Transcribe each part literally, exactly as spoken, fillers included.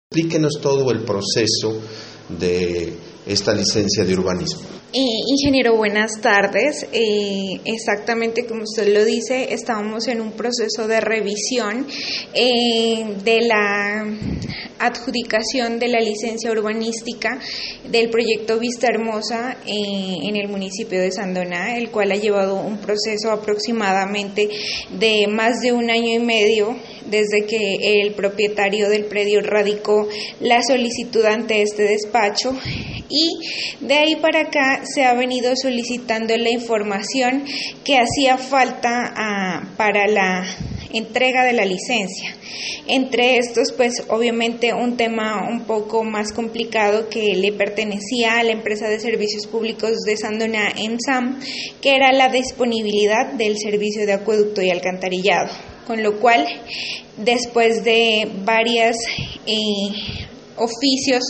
Explíquenos todo el proceso de esta licencia de urbanismo. Eh, ingeniero, buenas tardes. Eh, exactamente como usted lo dice, estamos en un proceso de revisión eh, de la adjudicación de la licencia urbanística del proyecto Vista Hermosa eh, en el municipio de Sandoná, el cual ha llevado un proceso aproximadamente de más de un año y medio desde que el propietario del predio radicó la solicitud ante este despacho, y de ahí para acá se ha venido solicitando la información que hacía falta uh, para la entrega de la licencia. Entre estos, pues obviamente un tema un poco más complicado que le pertenecía a la empresa de servicios públicos de Sandoná, EMSAM, que era la disponibilidad del servicio de acueducto y alcantarillado, con lo cual después de varias eh, oficios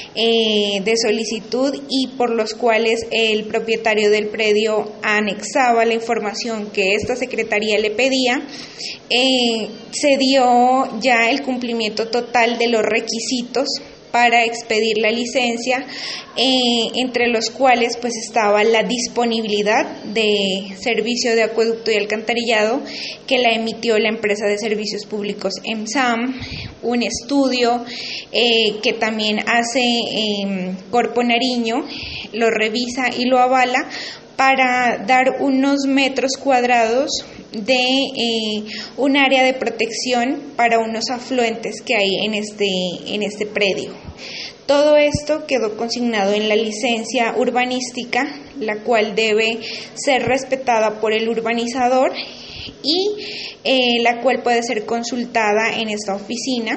eh, de solicitud y por los cuales el propietario del predio anexaba la información que esta secretaría le pedía, eh, se dio ya el cumplimiento total de los requisitos para expedir la licencia, eh, entre los cuales pues estaba la disponibilidad de servicio de acueducto y alcantarillado que la emitió la empresa de servicios públicos EMSAM, un estudio eh, que también hace eh, Corpo Nariño, lo revisa y lo avala para dar unos metros cuadrados de eh, un área de protección para unos afluentes que hay en este, en este predio. Todo esto quedó consignado en la licencia urbanística, la cual debe ser respetada por el urbanizador y eh, la cual puede ser consultada en esta oficina.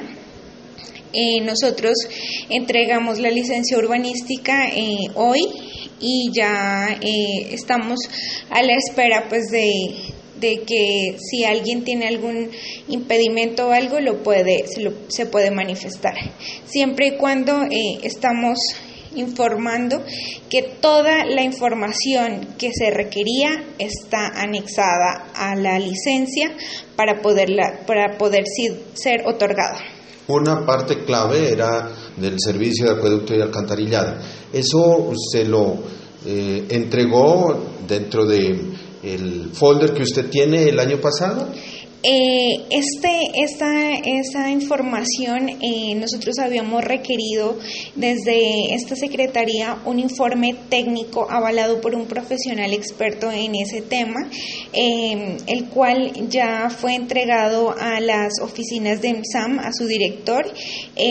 Eh, nosotros entregamos la licencia urbanística eh, hoy y ya eh, estamos a la espera pues de, de que si alguien tiene algún impedimento o algo lo puede, se, lo, se puede manifestar, siempre y cuando eh, estamos informando que toda la información que se requería está anexada a la licencia para poderla, para poder ser otorgada. Una parte clave era del servicio de acueducto y alcantarillado. ¿Eso se lo eh, entregó dentro de el folder que usted tiene el año pasado? Eh, este, esta, esta información eh, nosotros habíamos requerido desde esta secretaría un informe técnico avalado por un profesional experto en ese tema, eh, el cual ya fue entregado a las oficinas de EMSAM, a su director, eh,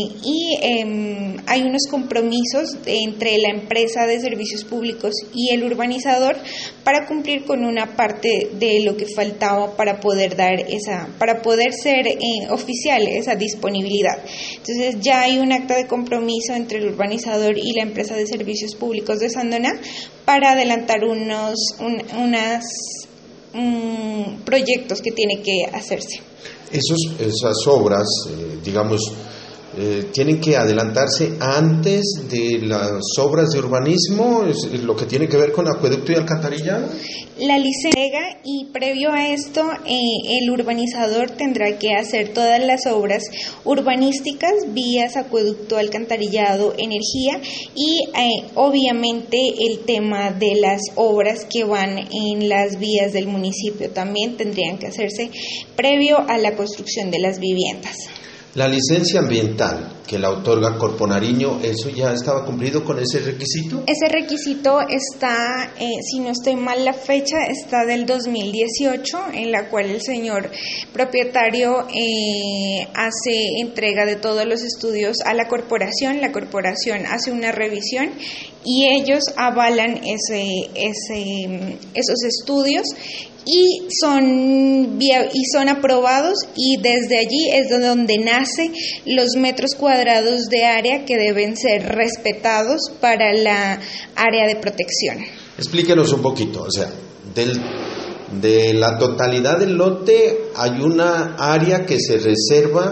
y eh, hay unos compromisos entre la empresa de servicios públicos y el urbanizador para cumplir con una parte de lo que faltaba para poder dar esa, para poder ser eh, oficial esa disponibilidad. Entonces ya hay un acta de compromiso entre el urbanizador y la empresa de servicios públicos de Sandoná para adelantar unos un, unas um, proyectos que tiene que hacerse. Esos, esas obras, eh, digamos, Eh, tienen que adelantarse antes de las obras de urbanismo, es lo que tiene que ver con acueducto y alcantarillado. La licencia, y previo a esto eh, el urbanizador tendrá que hacer todas las obras urbanísticas, vías, acueducto, alcantarillado, energía y eh, obviamente el tema de las obras que van en las vías del municipio también tendrían que hacerse previo a la construcción de las viviendas. La licencia ambiental que la otorga Corpo Nariño, ¿eso ya estaba cumplido con ese requisito? Ese requisito está, eh, si no estoy mal la fecha, está del dos mil dieciocho, en la cual el señor propietario eh, hace entrega de todos los estudios a la corporación, la corporación hace una revisión y ellos avalan ese, ese, esos estudios y son y son aprobados, y desde allí es donde nace los metros cuadrados de área que deben ser respetados para la área de protección. Explíquenos un poquito, o sea, del, de la totalidad del lote hay una área que se reserva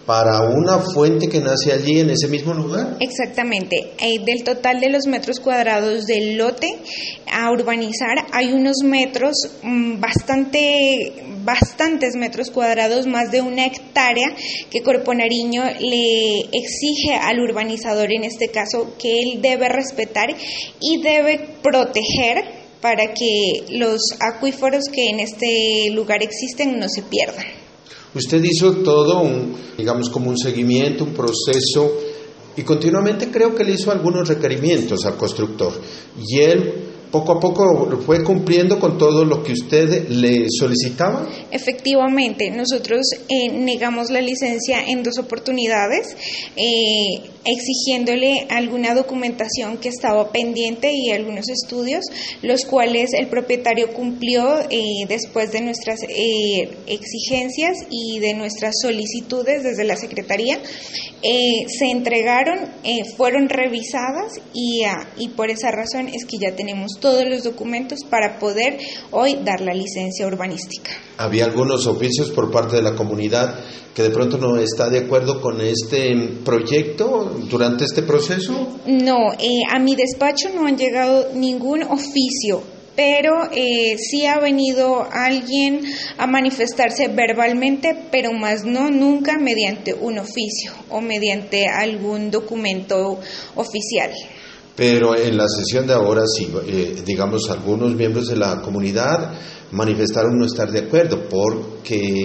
para una fuente que nace allí en ese mismo lugar. Exactamente. Eh, del total de los metros cuadrados del lote a urbanizar, hay unos metros, mmm, bastante, bastantes metros cuadrados, más de una hectárea, que Corpo Nariño le exige al urbanizador, en este caso, que él debe respetar y debe proteger para que los acuíferos que en este lugar existen no se pierdan. Usted hizo todo, un, digamos, como un seguimiento, un proceso, y continuamente creo que le hizo algunos requerimientos al constructor. Y él, poco a poco, fue cumpliendo con todo lo que usted le solicitaba. Efectivamente, nosotros eh, negamos la licencia en dos oportunidades, eh, exigiéndole alguna documentación que estaba pendiente y algunos estudios, los cuales el propietario cumplió eh, después de nuestras eh, exigencias y de nuestras solicitudes desde la Secretaría. Eh, se entregaron, eh, fueron revisadas y, uh, y por esa razón es que ya tenemos todos los documentos para poder hoy dar la licencia urbanística. Había algunos oficios por parte de la comunidad que de pronto no está de acuerdo con este proyecto durante este proceso. No, eh, a mi despacho no han llegado ningún oficio, pero eh, sí ha venido alguien a manifestarse verbalmente, pero más no nunca mediante un oficio o mediante algún documento oficial. Pero en la sesión de ahora sí, eh, digamos, algunos miembros de la comunidad manifestaron no estar de acuerdo porque,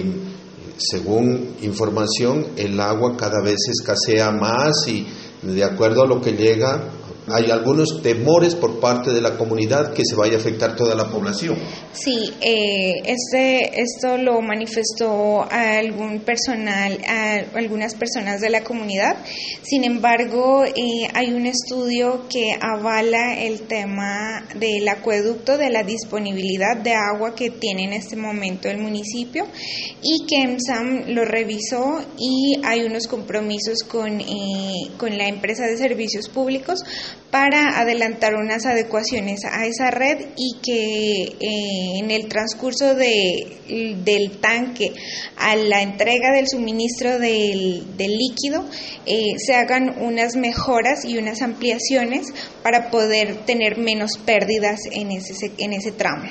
según información, el agua cada vez escasea más y, de acuerdo a lo que llega, hay algunos temores por parte de la comunidad que se vaya a afectar toda la población. Sí, eh, este, esto lo manifestó a algún personal, a algunas personas de la comunidad. Sin embargo, eh, hay un estudio que avala el tema del acueducto, de la disponibilidad de agua que tiene en este momento el municipio, y que EMSAM lo revisó y hay unos compromisos con, eh, con la empresa de servicios públicos para adelantar unas adecuaciones a esa red y que eh, en el transcurso de, del tanque a la entrega del suministro del, del líquido eh, se hagan unas mejoras y unas ampliaciones para poder tener menos pérdidas en ese, en ese tramo.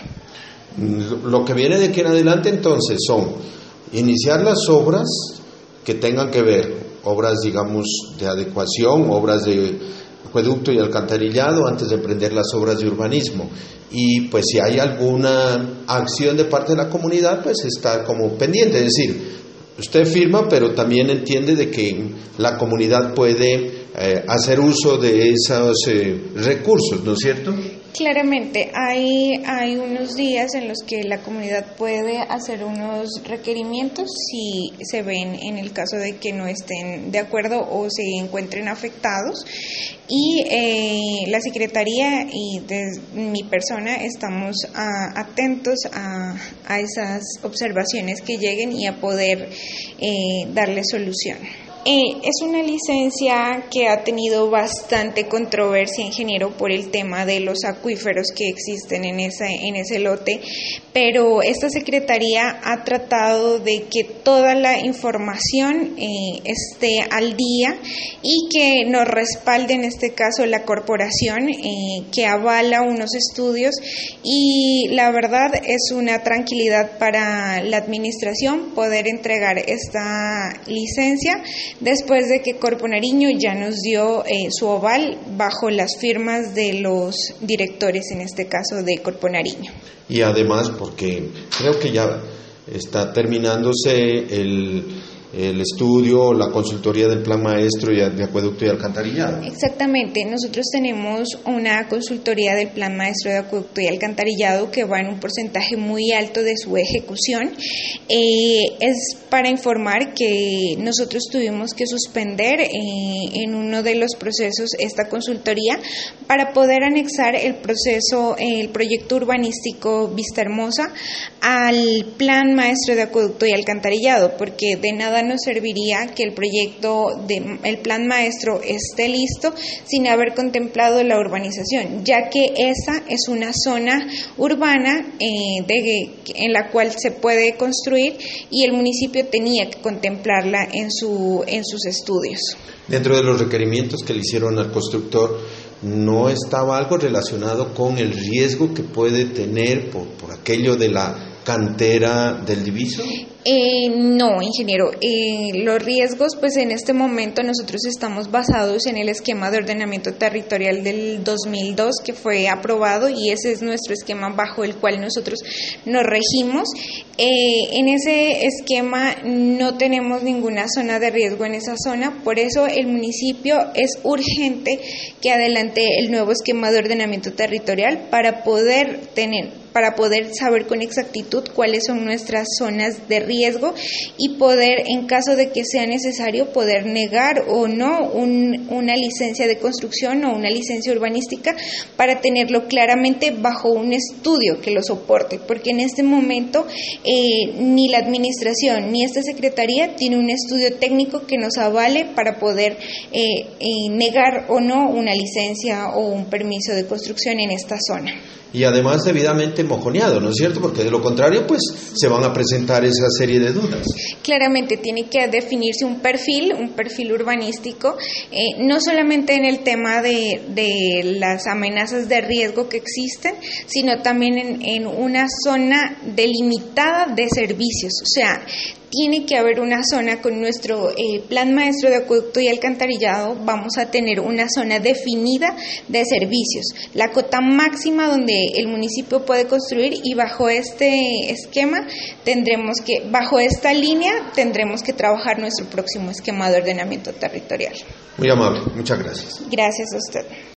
Lo que viene de aquí en adelante entonces son iniciar las obras que tengan que ver, obras digamos de adecuación, obras de acueducto y alcantarillado antes de emprender las obras de urbanismo, y pues si hay alguna acción de parte de la comunidad pues está como pendiente, es decir, usted firma pero también entiende de que la comunidad puede eh, hacer uso de esos eh, recursos, ¿no es cierto? Claramente, hay, hay unos días en los que la comunidad puede hacer unos requerimientos si se ven en el caso de que no estén de acuerdo o se encuentren afectados, y eh, la Secretaría y de mi persona estamos a, atentos a, a esas observaciones que lleguen y a poder eh, darle solución. Eh, es una licencia que ha tenido bastante controversia, ingeniero, por el tema de los acuíferos que existen en ese, en ese lote, pero esta Secretaría ha tratado de que toda la información eh, esté al día y que nos respalde, en este caso, la corporación eh, que avala unos estudios, y la verdad es una tranquilidad para la administración poder entregar esta licencia después de que Corpo Nariño ya nos dio eh, su aval bajo las firmas de los directores, en este caso de Corpo Nariño. Y además porque creo que ya está terminándose el, el estudio, la consultoría del plan maestro de acueducto y alcantarillado. Exactamente, nosotros tenemos una consultoría del plan maestro de acueducto y alcantarillado que va en un porcentaje muy alto de su ejecución. Eh, es para informar que nosotros tuvimos que suspender eh, en uno de los procesos esta consultoría para poder anexar el proceso, el proyecto urbanístico Vista Hermosa al plan maestro de acueducto y alcantarillado, porque de nada nada nos serviría que el proyecto, de, el plan maestro esté listo sin haber contemplado la urbanización, ya que esa es una zona urbana eh, de, en la cual se puede construir y el municipio tenía que contemplarla en, su, en sus estudios. Dentro de los requerimientos que le hicieron al constructor, ¿no estaba algo relacionado con el riesgo que puede tener por, por aquello de la cantera del Diviso? Eh, no, ingeniero. Eh, los riesgos, pues en este momento nosotros estamos basados en el esquema de ordenamiento territorial del dos mil dos que fue aprobado y ese es nuestro esquema bajo el cual nosotros nos regimos. Eh, en ese esquema no tenemos ninguna zona de riesgo en esa zona, por eso el municipio es urgente que adelante el nuevo esquema de ordenamiento territorial para poder tener para poder saber con exactitud cuáles son nuestras zonas de riesgo y poder, en caso de que sea necesario, poder negar o no un, una licencia de construcción o una licencia urbanística para tenerlo claramente bajo un estudio que lo soporte, porque en este momento eh, ni la administración ni esta secretaría tiene un estudio técnico que nos avale para poder eh, eh, negar o no una licencia o un permiso de construcción en esta zona. Y además debidamente mojoneado, ¿no es cierto? Porque de lo contrario, pues se van a presentar esa serie de dudas. Claramente tiene que definirse un perfil, un perfil urbanístico, eh, no solamente en el tema de, de las amenazas de riesgo que existen, sino también en, en una zona delimitada de servicios. O sea, tiene que haber una zona con nuestro eh, plan maestro de acueducto y alcantarillado, vamos a tener una zona definida de servicios, la cota máxima donde el municipio puede construir y bajo este esquema tendremos que, bajo esta línea tendremos que trabajar nuestro próximo esquema de ordenamiento territorial. Muy amable, muchas gracias. Gracias a usted.